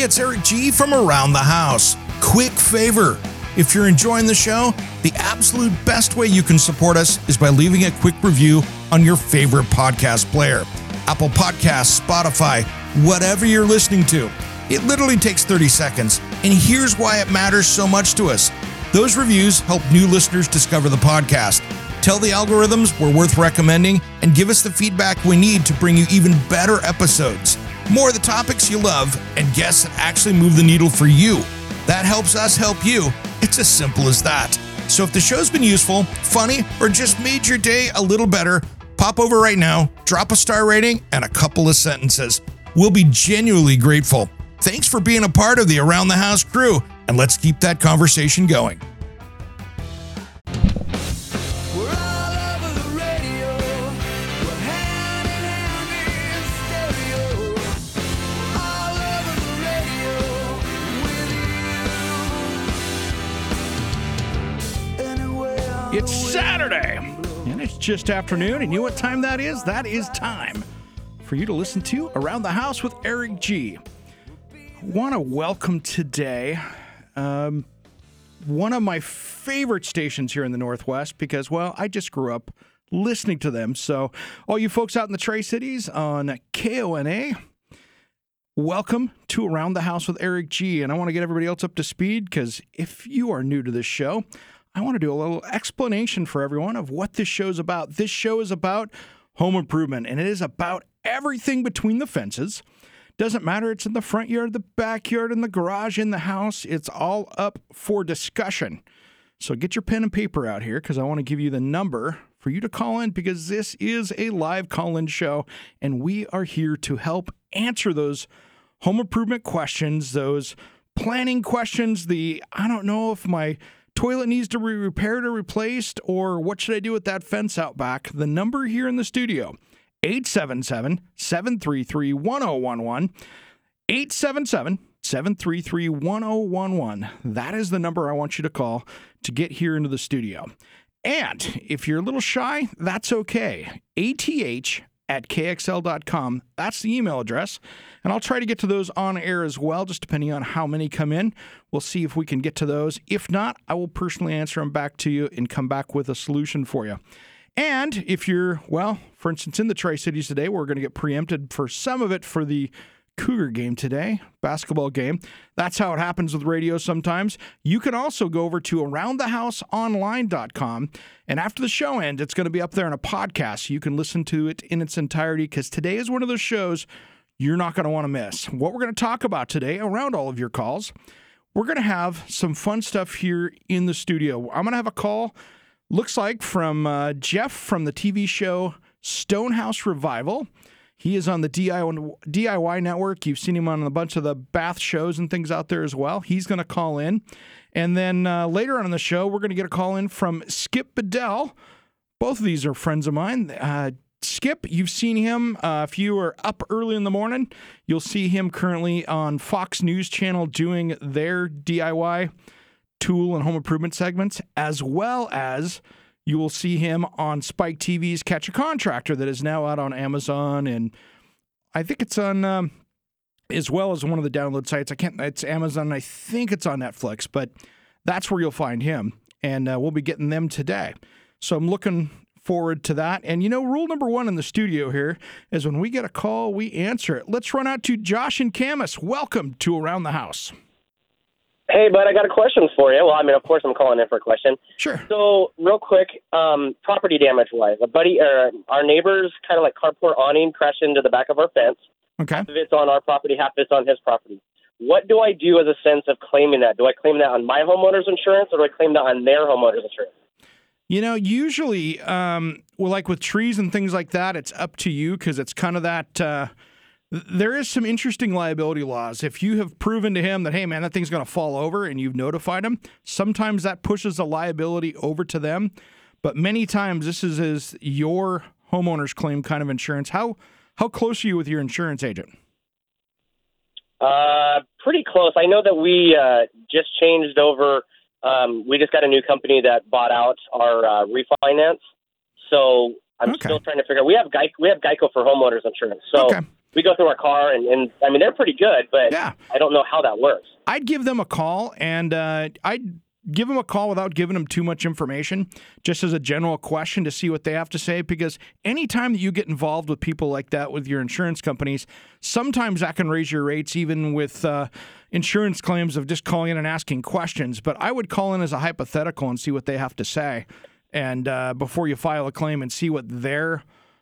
it's Eric G from Around the House. Quick favor. If you're enjoying the show, the absolute best way you can support us is by leaving a quick review on your favorite podcast player. Apple Podcasts, Spotify, whatever you're listening to. It literally takes 30 seconds, and here's why it matters so much to us. Those reviews help new listeners discover the podcast. Tell the algorithms we're worth recommending, and give us the feedback we need to bring you even better episodes. More of the topics you love, and guests that actually move the needle for you. That helps us help you. It's as simple as that. So if the show's been useful, funny, or just made your day a little better, pop over right now, drop a star rating, and a couple of sentences. We'll be genuinely grateful. Thanks for being a part of the Around the House crew, and let's keep that conversation going. It's Saturday, and it's just afternoon, and you know what time that is? That is time for you to listen to Around the House with Eric G. I want to welcome today one of my favorite stations here in the Northwest because, well, I just grew up listening to them. So all you folks out in the Tri-Cities on KONA, welcome to Around the House with Eric G. And I want to get everybody else up to speed because if you are new to this show, I want to do a little explanation for everyone of what this show's about. This show is about home improvement, and it is about everything between the fences. Doesn't matter, it's in the front yard, the backyard, in the garage, in the house. It's all up for discussion. So get your pen and paper out here because I want to give you the number for you to call in because this is a live call-in show, and we are here to help answer those home improvement questions, those planning questions, I don't know if my toilet needs to be repaired or replaced, or what should I do with that fence out back? The number here in the studio, 877-733-1011, 877-733-1011. That is the number I want you to call to get here into the studio. And if you're a little shy, that's okay. ATH@KXL.com. That's the email address. And I'll try to get to those on air as well, just depending on how many come in. We'll see if we can get to those. If not, I will personally answer them back to you and come back with a solution for you. And if you're, well, for instance, in the Tri-Cities today, we're going to get preempted for some of it for the Cougar game today, basketball game. That's how it happens with radio sometimes. You can also go over to aroundthehouseonline.com, and after the show ends, it's going to be up there in a podcast. So you can listen to it in its entirety because today is one of those shows you're not going to want to miss. What we're going to talk about today around all of your calls, we're going to have some fun stuff here in the studio. I'm going to have a call, looks like, from Jeff from the TV show Stonehouse Revival. He is on the DIY network. You've seen him on a bunch of the bath shows and things out there as well. He's going to call in. And then later on in the show, we're going to get a call in from Skip Bedell. Both of these are friends of mine. Skip, you've seen him. If you are up early in the morning, you'll see him currently on Fox News Channel doing their DIY tool and home improvement segments, as well as you will see him on Spike TV's Catch a Contractor that is now out on Amazon, and I think it's on, as well as one of the download sites. It's Amazon. I think it's on Netflix, but that's where you'll find him, and we'll be getting them today. So I'm looking forward to that. And, you know, rule number one in the studio here is when we get a call, we answer it. Let's run out to Josh and Camas. Welcome to Around the House. Hey, bud, I got a question for you. Well, I mean, of course I'm calling in for a question. Sure. So, real quick, property damage-wise, our neighbor's kind of like carport awning crashed into the back of our fence. Okay. Half of it's on our property, half of it's on his property. What do I do as a sense of claiming that? Do I claim that on my homeowner's insurance, or do I claim that on their homeowner's insurance? You know, usually, well, like with trees and things like that, it's up to you because it's kind of that there is some interesting liability laws. If you have proven to him that, hey, man, that thing's going to fall over and you've notified him, sometimes that pushes the liability over to them. But many times this is your homeowner's claim kind of insurance. How close are you with your insurance agent? Pretty close. I know that we just changed over. We just got a new company that bought out our refinance. So I'm still trying to figure out. We have Geico for homeowners insurance. So we go through our car, and I mean, they're pretty good, but Yeah. I don't know how that works. I'd give them a call, and I'd give them a call without giving them too much information, just as a general question to see what they have to say, because anytime that you get involved with people like that with your insurance companies, sometimes that can raise your rates, even with insurance claims of just calling in and asking questions. But I would call in as a hypothetical and see what they have to say, and before you file a claim, and see what their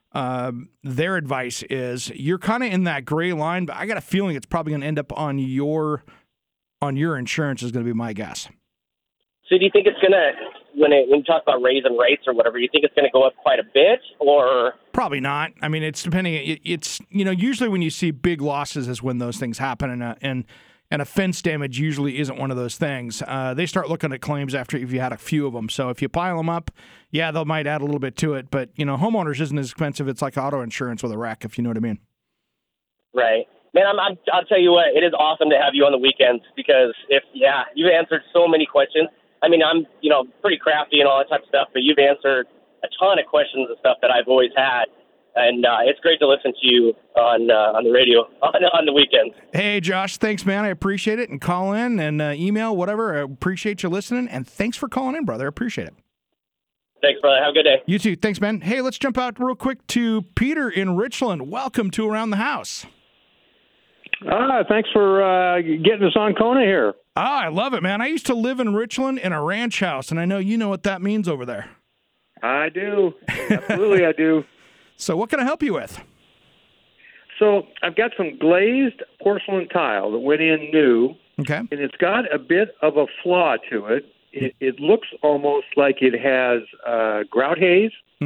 advice is. You're kind of in that gray line, but I got a feeling it's probably going to end up on your insurance is going to be my guess. So do you think it's going to, when you talk about raising rates or whatever, you think it's going to go up quite a bit, or? Probably not. I mean, it's depending. It's usually when you see big losses is when those things happen, and offense damage usually isn't one of those things. They start looking at claims after if you had a few of them. So if you pile them up, yeah, they might add a little bit to it. But homeowners isn't as expensive. It's like auto insurance with a wreck, if you know what I mean. Right. Man, I'll tell you what, it is awesome to have you on the weekends, because you've answered so many questions. I mean, I'm, pretty crafty and all that type of stuff, but you've answered a ton of questions and stuff that I've always had. And it's great to listen to you on the radio on the weekends. Hey, Josh, thanks, man. I appreciate it. And call in and email, whatever. I appreciate you listening. And thanks for calling in, brother. I appreciate it. Thanks, brother. Have a good day. You too. Thanks, man. Hey, let's jump out real quick to Peter in Richland. Welcome to Around the House. Thanks for getting us on Kona here. I love it, man. I used to live in Richland in a ranch house, and I know you know what that means over there. I do. Absolutely, I do. So what can I help you with? So I've got some glazed porcelain tile that went in new, Okay. and it's got a bit of a flaw to it. It looks almost like it has grout haze,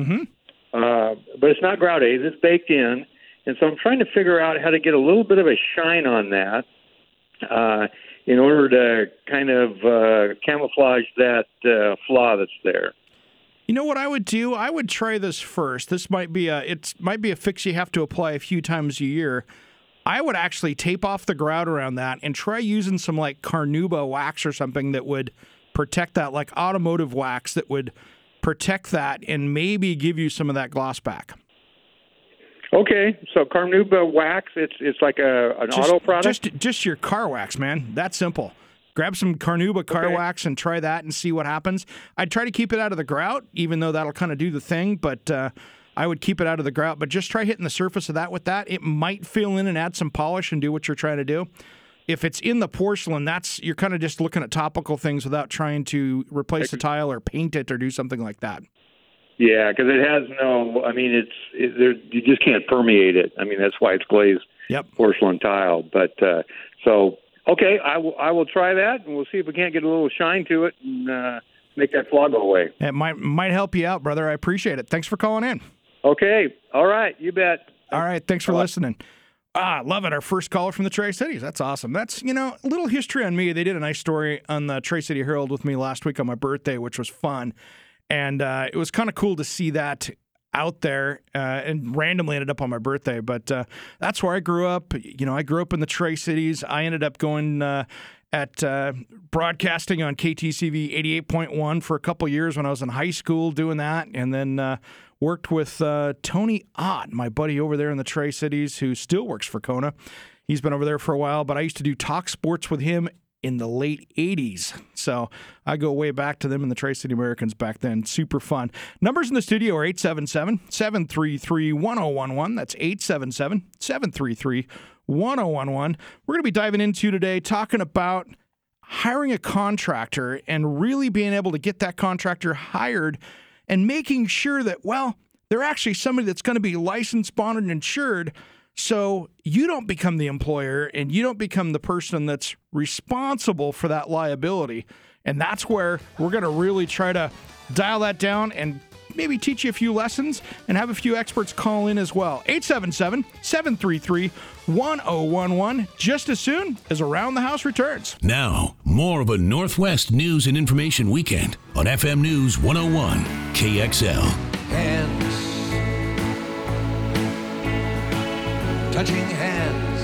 but it's not grout haze. It's baked in, and so I'm trying to figure out how to get a little bit of a shine on that in order to kind of camouflage that flaw that's there. You know what I would do? I would try this first. This might be a fix you have to apply a few times a year. I would actually tape off the grout around that and try using some like Carnauba wax or something that would protect that, like automotive wax that would protect that and maybe give you some of that gloss back. Okay, so Carnauba wax, it's like an auto product? Just your car wax, man. That's simple. Grab some Carnauba car wax and try that and see what happens. I'd try to keep it out of the grout, even though that'll kind of do the thing, but I would keep it out of the grout. But just try hitting the surface of that with that. It might fill in and add some polish and do what you're trying to do. If it's in the porcelain, you're kind of just looking at topical things without trying to replace the tile or paint it or do something like that. Yeah, because it has you just can't permeate it. I mean, that's why it's glazed porcelain tile. But okay, I will try that, and we'll see if we can't get a little shine to it and make that flaw go away. It might help you out, brother. I appreciate it. Thanks for calling in. Okay, all right, you bet. All right, thanks for listening. Love it. Our first caller from the Tri-Cities. That's awesome. That's, a little history on me. They did a nice story on the Tri-City Herald with me last week on my birthday, which was fun. And it was kind of cool to see that out there and randomly ended up on my birthday. But that's where I grew up. I grew up in the Tri-Cities. I ended up going at broadcasting on KTCV 88.1 for a couple years when I was in high school doing that. And then worked with Tony Ott, my buddy over there in the Tri-Cities, who still works for Kona. He's been over there for a while, but I used to do talk sports with him in the late 80s. So I go way back to them and the Tri-City Americans back then. Super fun. Numbers in the studio are 877-733-1011. That's 877-733-1011. We're going to be diving into today talking about hiring a contractor and really being able to get that contractor hired and making sure that, they're actually somebody that's going to be licensed, bonded, and insured, so you don't become the employer and you don't become the person that's responsible for that liability. And that's where we're going to really try to dial that down and maybe teach you a few lessons and have a few experts call in as well. 877-733-1011, just as soon as Around the House returns. Now, more of a Northwest News and Information Weekend on FM News 101 KXL. Hands, touching hands,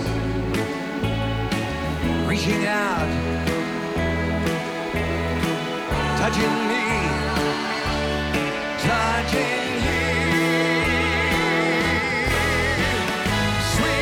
reaching out, touching me, touching you, sweet.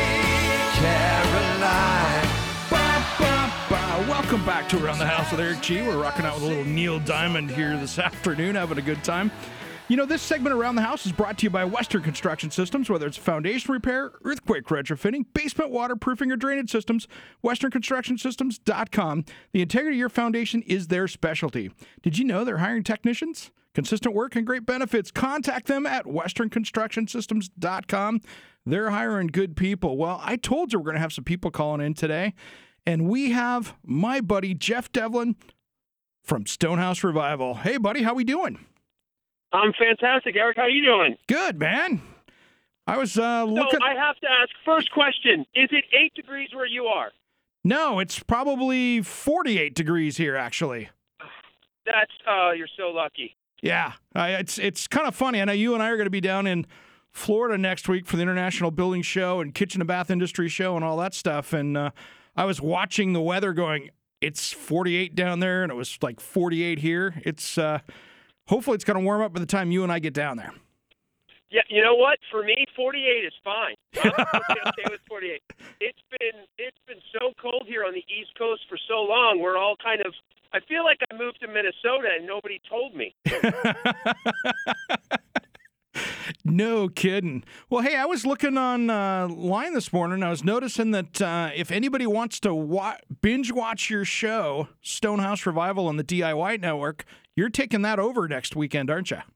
Welcome back to Around the House with Eric G. We're rocking out with a little Neil Diamond here this afternoon, having a good time. You know, this segment Around the House is brought to you by Western Construction Systems. Whether it's foundation repair, earthquake retrofitting, basement waterproofing, or drainage systems, WesternConstructionSystems.com. The integrity of your foundation is their specialty. Did you know they're hiring technicians? Consistent work and great benefits. Contact them at WesternConstructionSystems.com. They're hiring good people. Well, I told you we're going to have some people calling in today, and we have my buddy Jeff Devlin from Stonehouse Revival. Hey, buddy, how we doing? I'm fantastic, Eric. How you doing? Good, man. I was looking. So I have to ask, first question, is it 8 degrees where you are? No, it's probably 48 degrees here, actually. That's, you're so lucky. Yeah, it's kind of funny. I know you and I are going to be down in Florida next week for the International Building Show and Kitchen and Bath Industry Show and all that stuff. And I was watching the weather going, it's 48 down there, and it was like 48 here. It's hopefully it's going to warm up by the time you and I get down there. Yeah, you know what? For me, 48 is fine. I'm okay with 48. It's been so cold here on the East Coast for so long. We're all kind of. I feel like I moved to Minnesota and nobody told me. No kidding. Well, hey, I was looking online this morning. I was noticing that if anybody wants to binge watch your show, Stonehouse Revival on the DIY Network, you're taking that over next weekend, aren't you?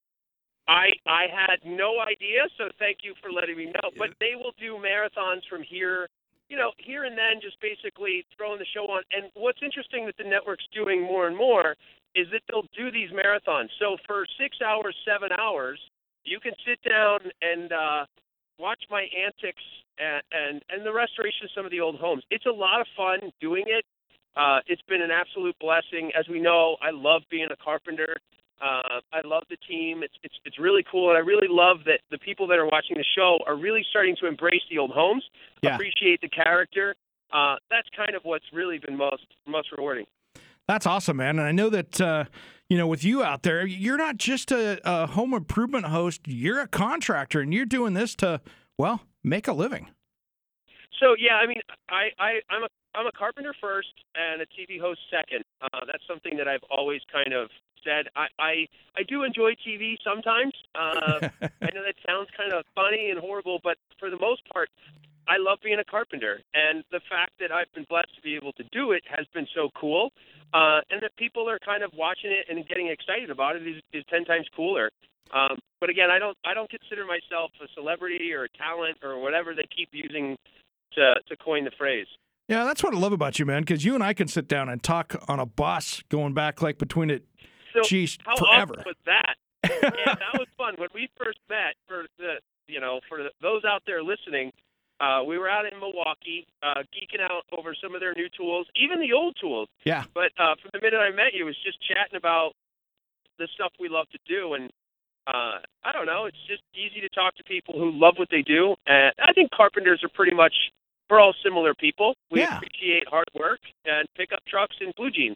I had no idea, so thank you for letting me know. But they will do marathons from here, here and then, just basically throwing the show on. And what's interesting that the network's doing more and more is that they'll do these marathons. So for 6 hours, 7 hours, you can sit down and watch my antics and the restoration of some of the old homes. It's a lot of fun doing it. It's been an absolute blessing. As we know, I love being a carpenter. I love the team. It's really cool, and I really love that the people that are watching the show are really starting to embrace the old homes, appreciate the character. That's kind of what's really been most rewarding. That's awesome, man. And I know that, with you out there, you're not just a home improvement host. You're a contractor, and you're doing this to, make a living. So, yeah, I mean, I'm a carpenter first and a TV host second. That's something that I've always kind of said. I do enjoy TV sometimes. I know that sounds kind of funny and horrible, but for the most part, I love being a carpenter. And the fact that I've been blessed to be able to do it has been so cool. And that people are kind of watching it and getting excited about it is 10 times cooler. But again, I don't consider myself a celebrity or a talent or whatever they keep using to coin the phrase. Yeah, that's what I love about you, man, because you and I can sit down and talk on a bus going back like between it, how forever. Awesome was that? Yeah, that was fun. When we first met, for those out there listening, we were out in Milwaukee, geeking out over some of their new tools, even the old tools. Yeah. But from the minute I met you, it was just chatting about the stuff we love to do, and I don't know, it's just easy to talk to people who love what they do. And I think carpenters are pretty much, we're all similar people. We appreciate hard work and pickup trucks and blue jeans.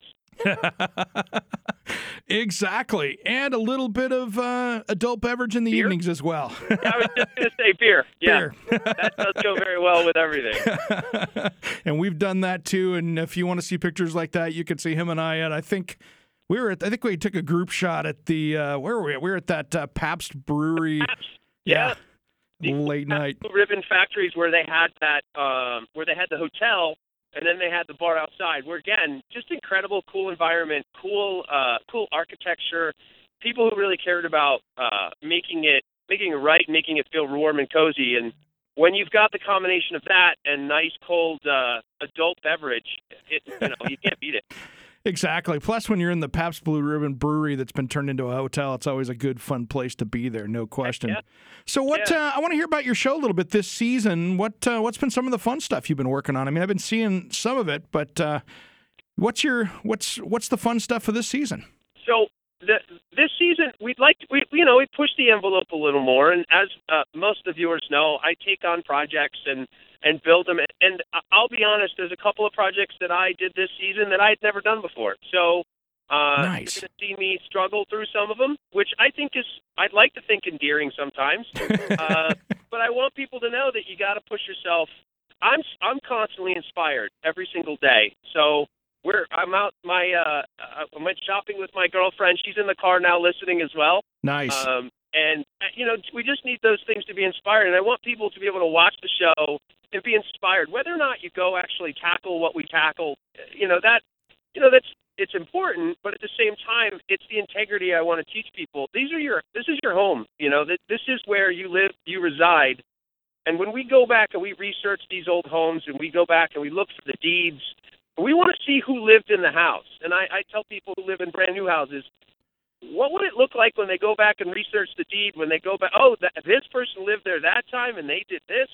Exactly. And a little bit of adult beverage in the evenings as well. Yeah, I was just going to say beer. Yeah, beer. That does go very well with everything. And we've done that too. And if you want to see pictures like that, you can see him and I. And I think we took a group shot at the where were we? We were at that Pabst Brewery. Pabst. Yeah. Late night. Ribbon factories where they had that, where they had the hotel. And then they had the bar outside, where, again, just incredible, cool environment, cool architecture, people who really cared about making it right, making it feel warm and cozy. And when you've got the combination of that and nice, cold adult beverage, you can't beat it. Exactly. Plus, when you're in the Pabst Blue Ribbon Brewery that's been turned into a hotel, it's always a good, fun place to be there, no question. Yeah. So I want to hear about your show a little bit this season. What's been some of the fun stuff you've been working on? I mean, I've been seeing some of it, but what's the fun stuff for this season? So this season, we pushed the envelope a little more, and as most of the viewers know, I take on projects and build them. And I'll be honest, there's a couple of projects that I did this season that I had never done before. So nice. You're going to see me struggle through some of them, which I think I'd like to think endearing sometimes. But I want people to know that you got to push yourself. I'm constantly inspired every single day. So I'm out. I went shopping with my girlfriend. She's in the car now, listening as well. Nice. And we just need those things to be inspired. And I want people to be able to watch the show and be inspired, whether or not you go actually tackle what we tackle. It's important, but at the same time, it's the integrity I want to teach people. This is your home. This is where you live, you reside. And when we go back and we research these old homes and we go back and we look for the deeds, we want to see who lived in the house. And I tell people who live in brand new houses, what would it look like when they go back and research the deed, when they go back, this person lived there that time and they did this?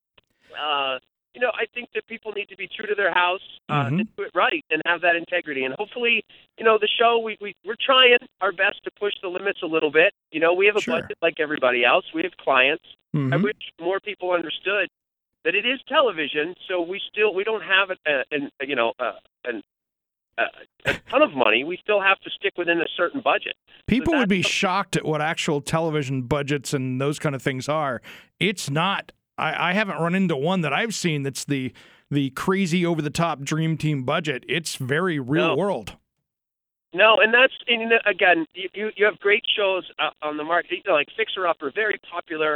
I think that people need to be true to their house and do it right and have that integrity. And hopefully, the show, we're trying our best to push the limits a little bit. We have a budget like everybody else. We have clients. I wish more people understood that it is television, so we don't have a ton of money. We still have to stick within a certain budget. People would be shocked at what actual television budgets and those kind of things are. It's not. I haven't run into one that I've seen that's the crazy over-the-top Dream Team budget. It's very real world. No, and again, you have great shows on the market, like Fixer Upper, very popular.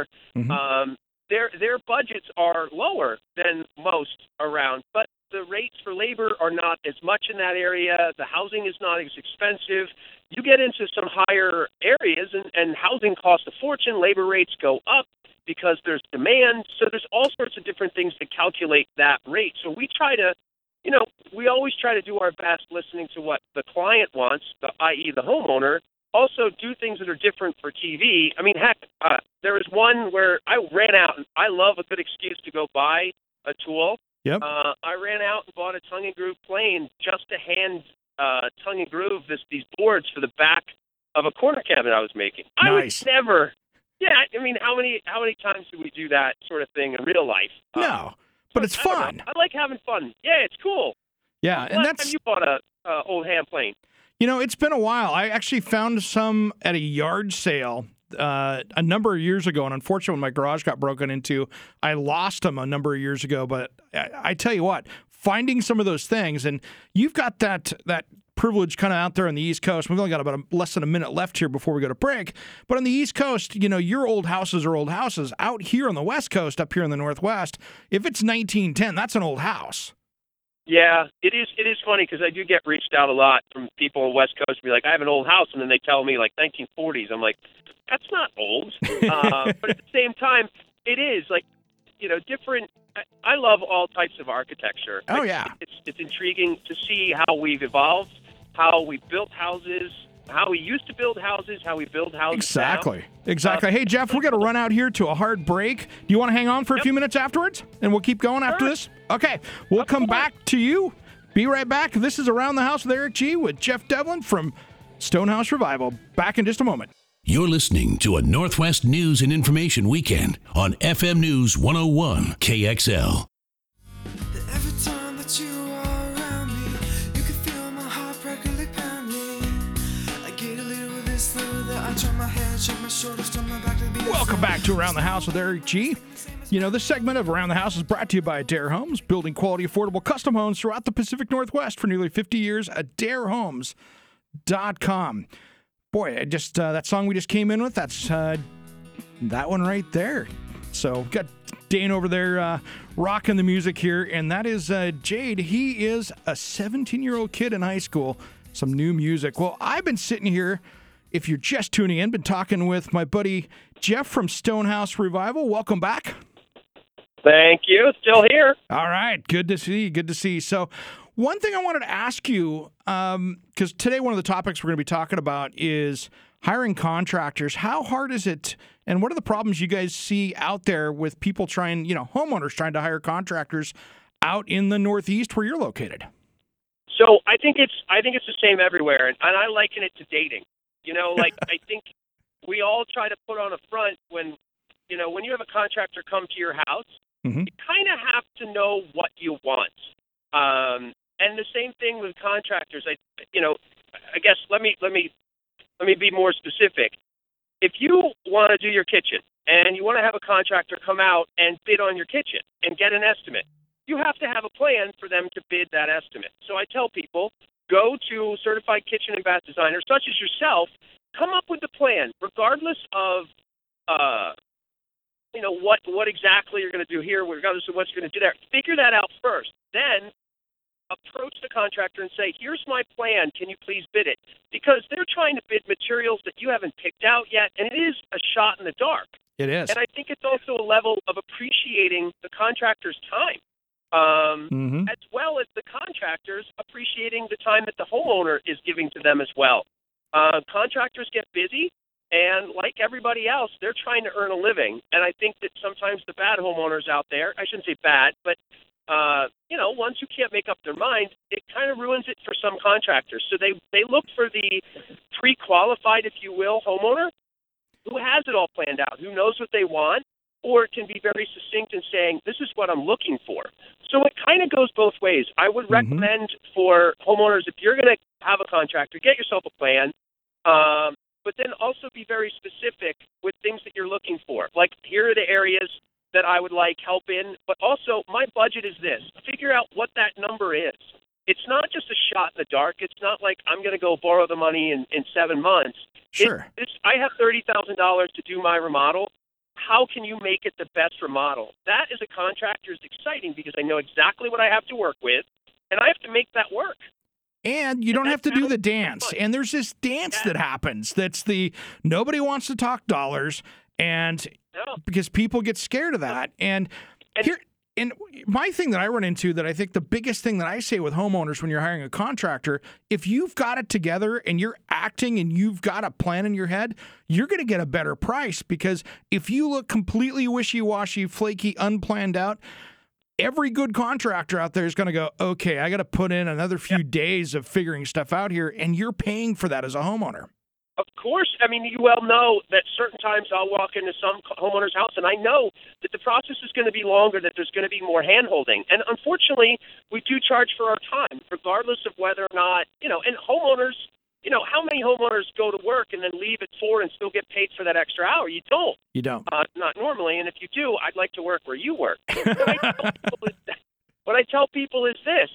Their budgets are lower than most around, but the rates for labor are not as much in that area. The housing is not as expensive. You get into some higher areas, and housing costs a fortune. Labor rates go up because there's demand. So there's all sorts of different things to calculate that rate. So we try to, we always try to do our best listening to what the client wants, i.e. the homeowner. Also do things that are different for TV. I mean, heck, there was one where I ran out, and I love a good excuse to go buy a tool. Yep. I ran out and bought a tongue and groove plane just to hand tongue and groove these boards for the back of a corner cabinet I was making. Nice. I would never. Yeah, I mean, how many times do we do that sort of thing in real life? No, but it's fun. I like having fun. Yeah, it's cool. Yeah, and last time you bought a old hand plane? It's been a while. I actually found some at a yard sale a number of years ago, and unfortunately, when my garage got broken into, I lost them a number of years ago. But I tell you what, finding some of those things, and you've got that privilege kind of out there on the East Coast. We've only got about less than a minute left here before we go to break. But on the East Coast, your old houses are old houses. Out here on the West Coast, up here in the Northwest, if it's 1910, that's an old house. Yeah, it is. It is funny because I do get reached out a lot from people on the West Coast. Be like, I have an old house, and then they tell me like 1940s. I'm like, that's not old. But at the same time, it is like, different. I love all types of architecture. Oh yeah, it's intriguing to see how we've evolved, how we built houses, how we used to build houses, how we build houses. Exactly. Hey, Jeff, we're going to run out here to a hard break. Do you want to hang on for a few minutes afterwards? And we'll keep going after this? Okay. We'll come back to you. Be right back. This is Around the House with Eric G. with Jeff Devlin from Stonehouse Revival. Back in just a moment. You're listening to a Northwest News and Information Weekend on FM News 101 KXL. Every time that you are around me, you can feel my heart regularly pounding. I get a little of this though that I turn my head, shake my shoulders, turn my back to be. Welcome back to Around the House with Eric G. This segment of Around the House is brought to you by Adair Homes, building quality, affordable custom homes throughout the Pacific Northwest for nearly 50 years. AdairHomes.com. Boy, that song we just came in with, that's that one right there. So got Dane over there rocking the music here, and that is Jade. He is a 17-year-old kid in high school. Some new music. Well, I've been sitting here, if you're just tuning in, been talking with my buddy Jeff from Stonehouse Revival. Welcome back. Thank you. Still here. All right. Good to see. So one thing I wanted to ask you, because today one of the topics we're going to be talking about is hiring contractors. How hard is it, and what are the problems you guys see out there with people trying, homeowners trying to hire contractors out in the Northeast where you're located? So I think it's the same everywhere, and I liken it to dating. I think we all try to put on a front when you have a contractor come to your house. Mm-hmm. You kind of have to know what you want. And the same thing with contractors. I guess let me be more specific. If you want to do your kitchen and you want to have a contractor come out and bid on your kitchen and get an estimate, you have to have a plan for them to bid that estimate. So I tell people, go to Certified Kitchen and Bath Designer, such as yourself, come up with a plan, regardless of what exactly you're going to do here, regardless of what you're going to do there. Figure that out first. Then approach the contractor and say, here's my plan. Can you please bid it? Because they're trying to bid materials that you haven't picked out yet, and it is a shot in the dark. It is. And I think it's also a level of appreciating the contractor's time, as well as the contractors appreciating the time that the homeowner is giving to them as well. Contractors get busy, and like everybody else, they're trying to earn a living. And I think that sometimes the bad homeowners out there, I shouldn't say bad, but once you can't make up their mind, it kind of ruins it for some contractors. So they look for the pre-qualified, if you will, homeowner who has it all planned out, who knows what they want, or can be very succinct in saying, this is what I'm looking for. So it kind of goes both ways. I would recommend for homeowners, if you're going to have a contractor, get yourself a plan, but then also be very specific with things that you're looking for. Like, here are the areas that I would like help in, but also my budget is this. Figure out what that number is. It's not just a shot in the dark. It's not like I'm going to go borrow the money in 7 months. Sure. I have $30,000 to do my remodel. How can you make it the best remodel? That as a contractor is exciting because I know exactly what I have to work with, and I have to make that work. And you don't have to do the dance. And there's this dance that happens. That's nobody wants to talk dollars, and because people get scared of that. And my thing that I run into, that I think the biggest thing that I say with homeowners when you're hiring a contractor, if you've got it together and you're acting and you've got a plan in your head, you're going to get a better price. Because if you look completely wishy-washy, flaky, unplanned out, every good contractor out there is going to go, okay, I got to put in another few days of figuring stuff out here, and you're paying for that as a homeowner. Of course. I mean, you well know that certain times I'll walk into some homeowner's house and I know that the process is going to be longer, that there's going to be more hand-holding. And unfortunately, we do charge for our time, regardless of whether or not, and homeowners, how many homeowners go to work and then leave at 4 and still get paid for that extra hour? You don't. You don't. Not normally. And if you do, I'd like to work where you work. What I tell people is this,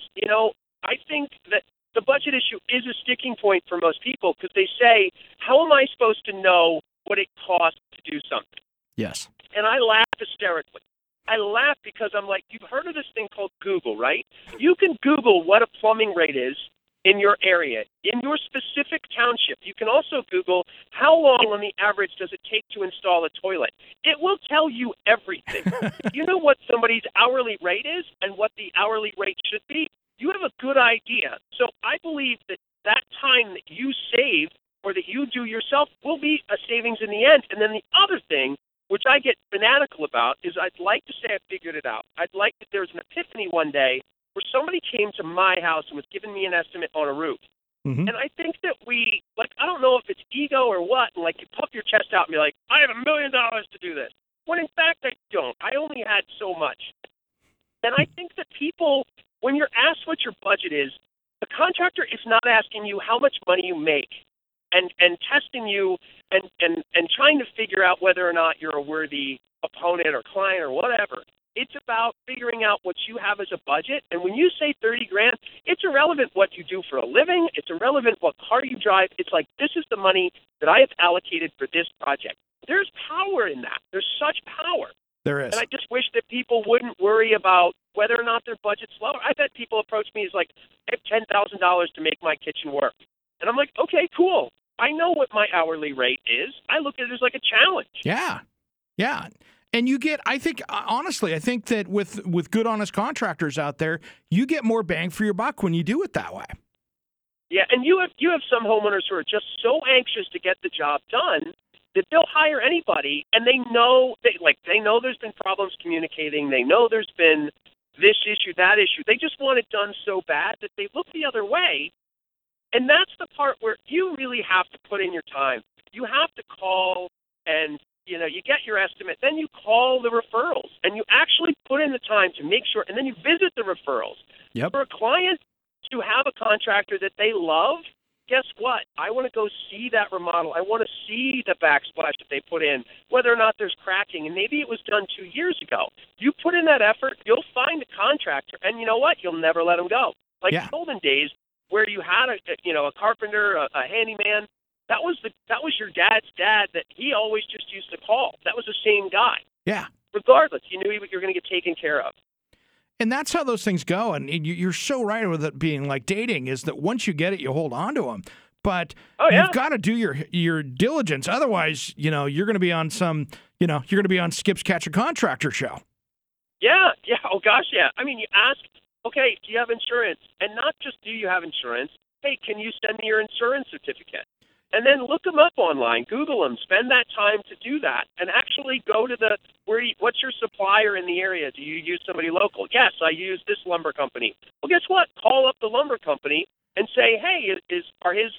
I think that the budget issue is a sticking point for most people because they say, how am I supposed to know what it costs to do something? Yes. And I laugh hysterically. I laugh because I'm like, you've heard of this thing called Google, right? You can Google what a plumbing rate is in your area, in your specific township. You can also Google how long on the average does it take to install a toilet. It will tell you everything. If you know what somebody's hourly rate is and what the hourly rate should be, you have a good idea. So I believe that time that you save or that you do yourself will be a savings in the end. And then the other thing, which I get fanatical about, is I'd like to say I figured it out. I'd like that there's an epiphany one day where somebody came to my house and was giving me an estimate on a roof. And I think that I don't know if it's ego or what, and you puff your chest out and be like, I have $1 million to do this. When in fact I don't. I only had so much. And I think that people, when you're asked what your budget is, the contractor is not asking you how much money you make and testing you and trying to figure out whether or not you're a worthy opponent or client or whatever. It's about figuring out what you have as a budget. And when you say $30,000, it's irrelevant what you do for a living. It's irrelevant what car you drive. It's like, this is the money that I have allocated for this project. There's power in that. There's such power. There is. And I just wish that people wouldn't worry about whether or not their budget's low. I've had people approach me as like, I have $10,000 to make my kitchen work. And I'm like, okay, cool. I know what my hourly rate is. I look at it as like a challenge. Yeah. Yeah. And you get, I think that with good, honest contractors out there, you get more bang for your buck when you do it that way. Yeah, and you have some homeowners who are just so anxious to get the job done that they'll hire anybody, and they know there's been problems communicating. They know there's been this issue, that issue. They just want it done so bad that they look the other way. And that's the part where you really have to put in your time. You have to call and you get your estimate, then you call the referrals, and you actually put in the time to make sure, and then you visit the referrals. Yep. For a client to have a contractor that they love guess what? I want to go see that remodel. I want to see the backsplash that they put in, whether or not there's cracking. And maybe it was done 2 years ago. You put in that effort, you'll find a contractor, and you know what? You'll never let them go. Like the olden days where you had a carpenter, a handyman. That was your dad's dad that he always just used to call. That was the same guy. Yeah. Regardless, you knew you're going to get taken care of. And that's how those things go. And you're so right with it being like dating, is that once you get it, you hold on to them. But you've got to do your diligence. Otherwise, you're going to be on you're going to be on Skip's Catch a Contractor show. Yeah. Oh, gosh, yeah. I mean, you ask, okay, do you have insurance? And not just do you have insurance, hey, can you send me your insurance certificate? And then look them up online, Google them, spend that time to do that, and actually go to what's your supplier in the area? Do you use somebody local? Yes, I use this lumber company. Well, guess what? Call up the lumber company and say, hey, are his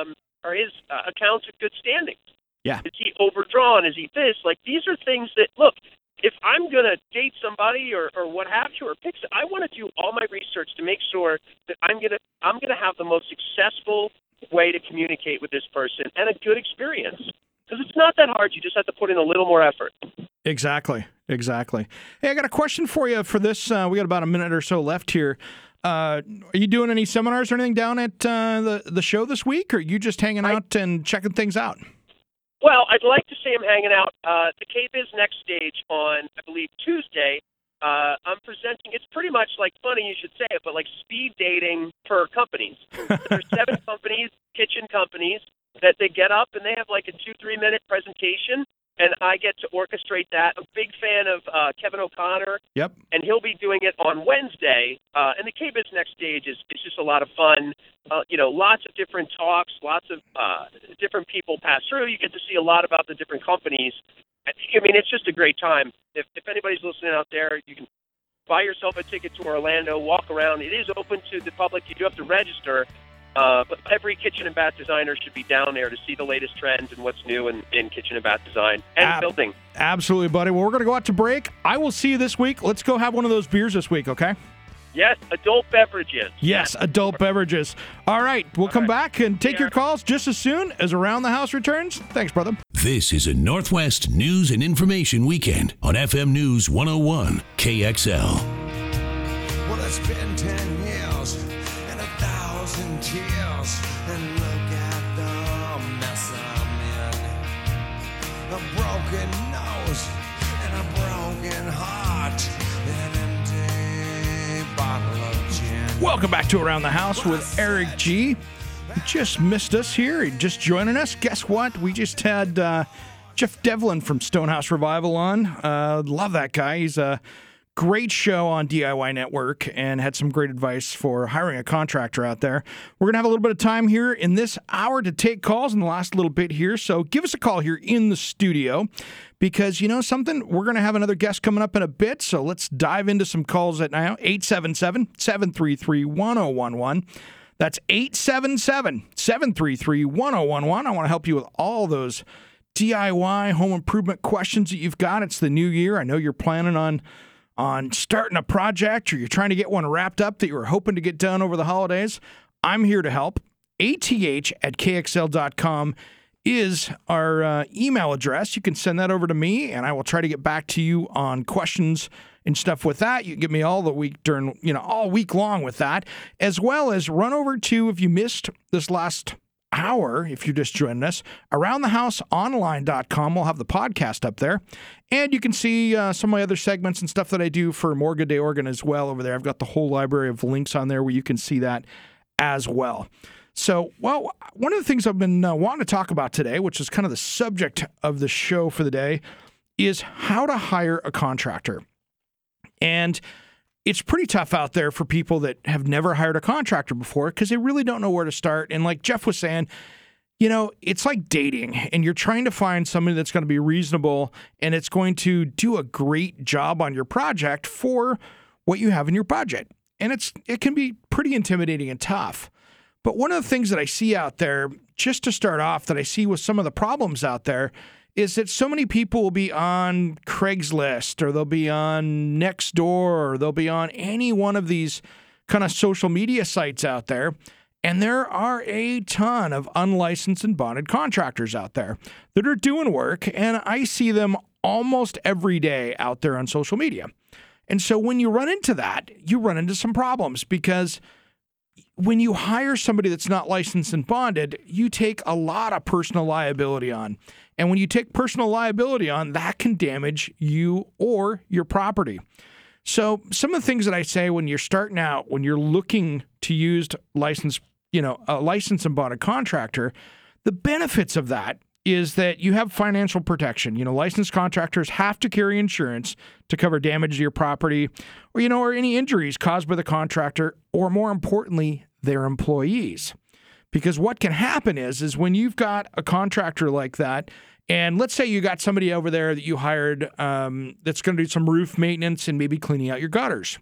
accounts in good standing? Yeah. Is he overdrawn? Is he this? Like, these are things that, look, if I'm going to date somebody or what have you, or I want to do all my research to make sure that I'm going to have the most successful way to communicate with this person and a good experience. Because it's not that hard. You just have to put in a little more effort. Exactly. Hey, I got a question for you for this. We got about a minute or so left here. Are you doing any seminars or anything down at the show this week, or are you just hanging out and checking things out? Well, I'd like to say I'm hanging out. The KBIS Next Stage on, I believe, Tuesday. I'm presenting, it's pretty much like, funny you should say it, but like speed dating for companies. There's 7 companies, kitchen companies, that they get up and they have like a 2-3 minute presentation, and I get to orchestrate that. I'm a big fan of Kevin O'Connor. Yep. And he'll be doing it on Wednesday. And the KBIS Next Stage is just a lot of fun. Lots of different talks, lots of different people pass through. You get to see a lot about the different companies. I mean, it's just a great time. If anybody's listening out there, you can buy yourself a ticket to Orlando, walk around. It is open to the public. You do have to register, but every kitchen and bath designer should be down there to see the latest trends and what's new in kitchen and bath design and building. Absolutely, buddy. Well, we're going to go out to break. I will see you this week. Let's go have one of those beers this week, okay? Yes, adult beverages. Yes, adult beverages. All right, we'll come back and take your calls just as soon as Around the House returns. Thanks, brother. This is a Northwest News and Information Weekend on FM News 101 KXL. Well, it's been 10 years and 1,000 tears, and look at the mess I'm in. A broken nose and a broken heart, an empty bottle of gin. Welcome back to Around the House with Eric G. You just missed us here. Just joining us. Guess what? We just had Jeff Devlin from Stonehouse Revival on. Love that guy. He's a great show on DIY Network and had some great advice for hiring a contractor out there. We're going to have a little bit of time here in this hour to take calls in the last little bit here. So give us a call here in the studio because, something, we're going to have another guest coming up in a bit. So let's dive into some calls at now. 877-733-1011. That's 877-733-1011. I want to help you with all those DIY home improvement questions that you've got. It's the new year. I know you're planning on starting a project, or you're trying to get one wrapped up that you were hoping to get done over the holidays. I'm here to help. ATH@KXL.com is our email address. You can send that over to me, and I will try to get back to you on questions and stuff with that. You can get me all the week all week long with that, as well as run over to, if you missed this last hour, if you're just joining us, aroundthehouseonline.com. We'll have the podcast up there. And you can see some of my other segments and stuff that I do for More Good Day Oregon as well over there. I've got the whole library of links on there where you can see that as well. So, well, one of the things I've been wanting to talk about today, which is kind of the subject of the show for the day, is how to hire a contractor. And it's pretty tough out there for people that have never hired a contractor before because they really don't know where to start. And like Jeff was saying, it's like dating, and you're trying to find somebody that's going to be reasonable and it's going to do a great job on your project for what you have in your budget. And it can be pretty intimidating and tough. But one of the things that I see out there, just to start off, that I see with some of the problems out there, is that so many people will be on Craigslist, or they'll be on Nextdoor, or they'll be on any one of these kind of social media sites out there, And there are a ton of unlicensed and bonded contractors out there that are doing work, and I see them almost every day out there on social media. And so when you run into that, you run into some problems, because when you hire somebody that's not licensed and bonded, you take a lot of personal liability on. And when you take personal liability on, that can damage you or your property. So some of the things that I say when you're starting out, when you're looking to use a licensed and bonded contractor, the benefits of that is that you have financial protection. Licensed contractors have to carry insurance to cover damage to your property or any injuries caused by the contractor, or more importantly, their employees. Because what can happen is when you've got a contractor like that, and let's say you got somebody over there that you hired that's going to do some roof maintenance and maybe cleaning out your gutters.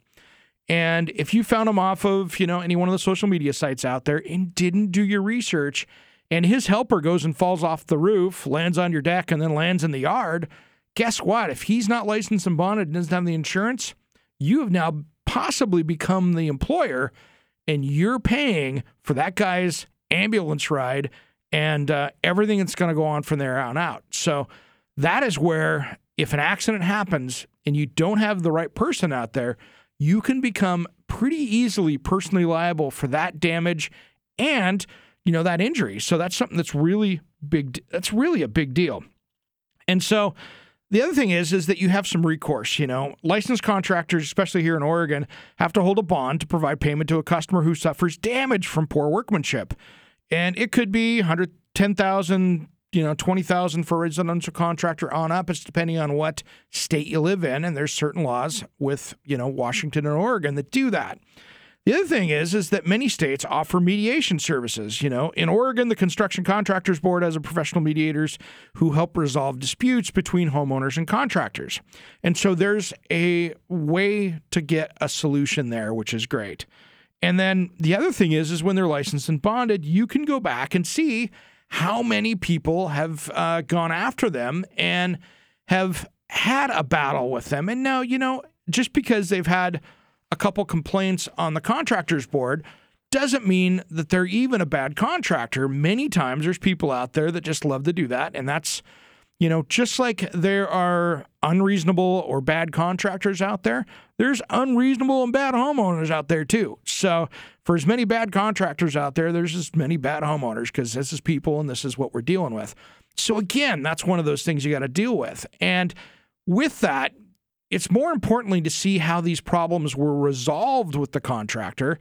And if you found him off of, any one of the social media sites out there and didn't do your research, and his helper goes and falls off the roof, lands on your deck, and then lands in the yard, guess what? If he's not licensed and bonded and doesn't have the insurance, you have now possibly become the employer, and you're paying for that guy's ambulance ride and everything that's going to go on from there on out. So that is where, if an accident happens and you don't have the right person out there, you can become pretty easily personally liable for that damage and, that injury. So that's something that's really big. That's really a big deal. And so the other thing is that you have some recourse. Licensed contractors, especially here in Oregon, have to hold a bond to provide payment to a customer who suffers damage from poor workmanship. And it could be $110,000, $20,000 for a residential contractor on up. It's depending on what state you live in. And there's certain laws with, Washington and Oregon that do that. The other thing is that many states offer mediation services. In Oregon, the Construction Contractors Board has professional mediators who help resolve disputes between homeowners and contractors. And so there's a way to get a solution there, which is great. And then the other thing is when they're licensed and bonded, you can go back and see how many people have gone after them and have had a battle with them. And now, just because they've had a couple complaints on the contractors board doesn't mean that they're even a bad contractor. Many times there's people out there that just love to do that. And that's, just like there are unreasonable or bad contractors out there, there's unreasonable and bad homeowners out there too. So for as many bad contractors out there, there's as many bad homeowners, because this is people and this is what we're dealing with. So again, that's one of those things you got to deal with. And with that, it's more importantly to see how these problems were resolved with the contractor,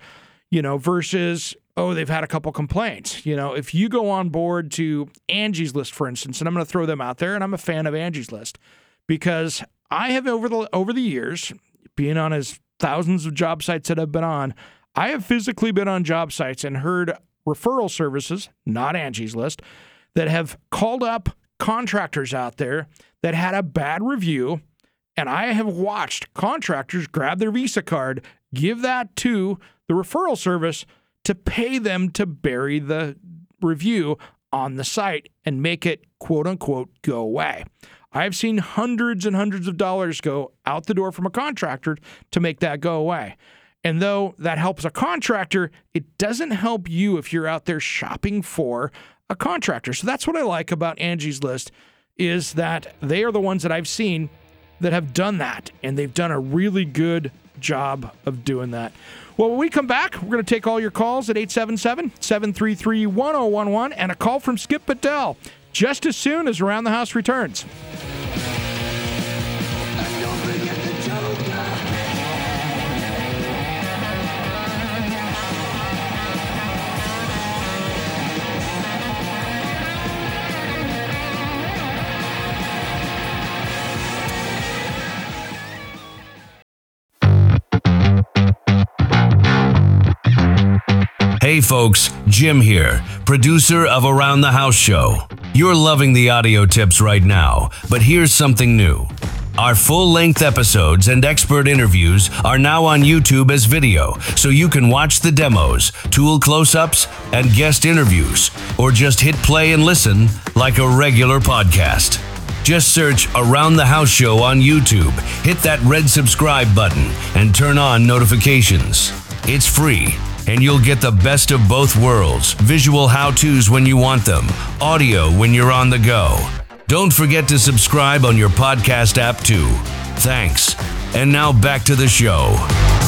versus, they've had a couple complaints. If you go on board to Angie's List, for instance, and I'm going to throw them out there, and I'm a fan of Angie's List because I have over the years, being on as thousands of job sites that I've been on, I have physically been on job sites and heard referral services, not Angie's List, that have called up contractors out there that had a bad review. And I have watched contractors grab their Visa card, give that to the referral service to pay them to bury the review on the site and make it, quote unquote, go away. I've seen hundreds and hundreds of dollars go out the door from a contractor to make that go away. And though that helps a contractor, it doesn't help you if you're out there shopping for a contractor. So that's what I like about Angie's List, is that they are the ones that I've seen that have done that, and they've done a really good job of doing that. Well, when we come back, we're going to take all your calls at 877-733-1011 and a call from Skip Patel just as soon as Around the House returns. Hey folks, Jim here, producer of Around the House Show. You're loving the audio tips right now, but here's something new. Our full-length episodes and expert interviews are now on YouTube as video, so you can watch the demos, tool close-ups, and guest interviews, or just hit play and listen like a regular podcast. Just search Around the House Show on YouTube, hit that red subscribe button, and turn on notifications. It's free. and you'll get the best of both worlds. Visual how-tos when you want them, audio when you're on the go. Don't forget to subscribe on your podcast app too. Thanks. And now back to the show.